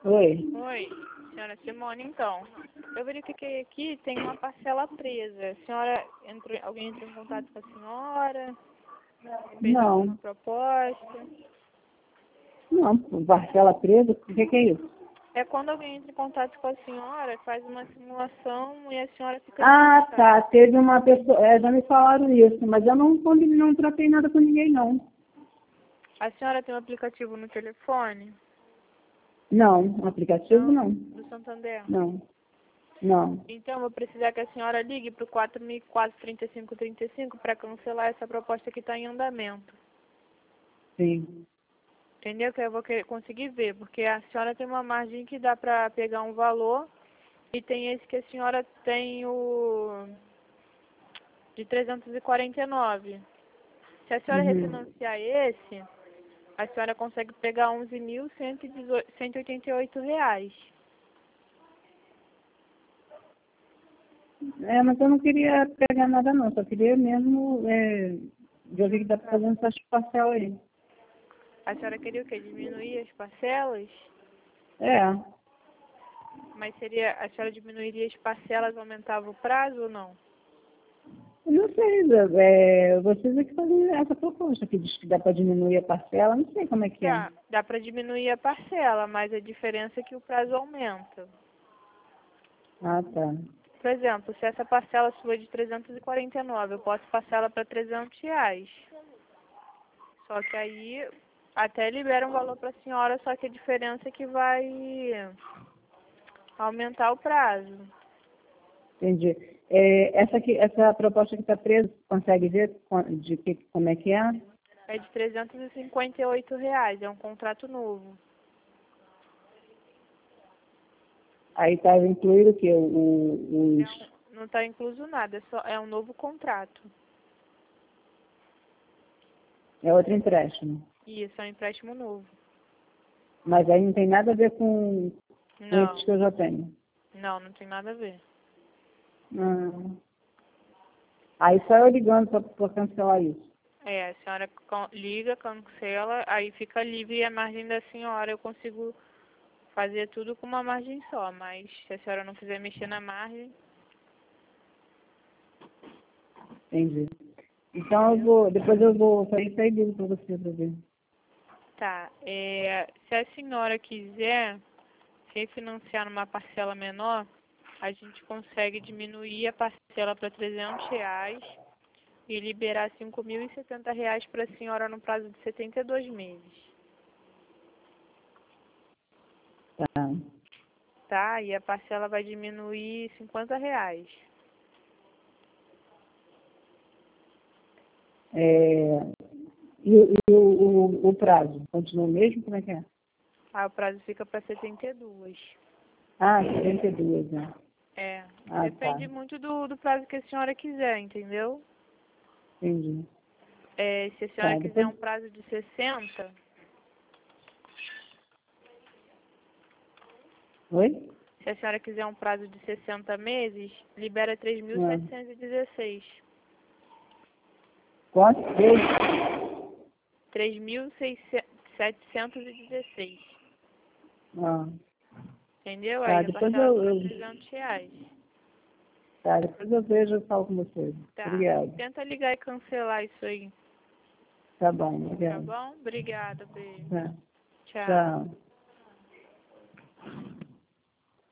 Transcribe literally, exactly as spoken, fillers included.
Oi. Oi, senhora Simone, então. Eu verifiquei aqui, tem uma parcela presa. A senhora entrou, alguém entrou em contato com a senhora? Fez Não. alguma proposta? Não, parcela presa, o que, que é isso? É quando alguém entra em contato com a senhora, faz uma simulação e a senhora fica Ah, descansada. tá. Teve uma pessoa, é, já me falaram isso, mas eu não, não tratei nada com ninguém, não. A senhora tem um aplicativo no telefone? Não, aplicativo Não? não. Do Santander? Não, não. Então, eu vou precisar que a senhora ligue para o quatro mil e quatro, trinta e cinco, trinta e cinco para cancelar essa proposta que está em andamento. Sim. Entendeu? Que eu vou querer conseguir ver, porque a senhora tem uma margem que dá para pegar um valor e tem esse que a senhora tem o de trezentos e quarenta e nove. Se a senhora Uhum. refinanciar esse, a senhora consegue pegar onze mil cento e oitenta e oito reais. É, mas eu não queria pegar nada não, só queria mesmo é, já vi que dá para fazer essas parcelas aí. A senhora queria o quê? Diminuir as parcelas? É, Mas seria, a senhora diminuiria as parcelas, aumentava o prazo ou não? eu não sei, é, vocês é que fazem essa proposta que diz que dá para diminuir a parcela, não sei como é que é. Dá, dá para diminuir a parcela, mas a diferença é que o prazo aumenta. Ah, tá. Por exemplo, se essa parcela sua é de trezentos e quarenta e nove, eu posso passar ela para trezentos reais. Só que aí até libera um valor para a senhora, só que a diferença é que vai aumentar o prazo. Entendi. É, essa, aqui, essa proposta que está presa, consegue ver co- de que, como é que é? É de trezentos e cinquenta e oito reais, é um contrato novo. Aí está incluído o quê? O, o- É os, um, não está incluso nada, é, só, é um novo contrato. é outro empréstimo. Isso, é um empréstimo novo. Mas aí não tem nada a ver com, com esses Não, que eu já tenho. não, não tem nada a ver. Ah. Aí só eu ligando para cancelar isso. É, a senhora con- liga, cancela, aí fica livre a margem da senhora. Eu consigo fazer tudo com uma margem só, mas se a senhora não quiser mexer na margem, Entendi. Então eu entendeu? vou, depois eu vou sair e ligo para você para ver. Tá, é, se a senhora quiser refinanciar numa parcela menor, a gente consegue diminuir a parcela para trezentos reais e liberar cinco mil e setenta reais para a senhora no prazo de setenta e dois meses, Tá. tá? E a parcela vai diminuir cinquenta reais. É, e o, e o, o, o prazo? Continua o mesmo? Como é que é? Aí o prazo fica para setenta e dois. Ah, setenta e dois, né? É, Ah, tá. depende muito do, do prazo que a senhora quiser, entendeu? Entendi. É, se a senhora Tá, quiser depois. um prazo de sessenta, Oi? se a senhora quiser um prazo de sessenta meses, libera três mil Ah. setecentos e dezesseis. Quanto? Três? três mil setecentos e dezesseis. Ah. Entendeu? Tá, Aí a depois parcela eu, fica eu, trezentos reais. tá, depois eu vejo e falo com você. Tá. Obrigado. Tenta ligar e cancelar isso aí. Tá bom, Tá obrigado. bom? Obrigada, beijo. Tá. Tchau. Tchau.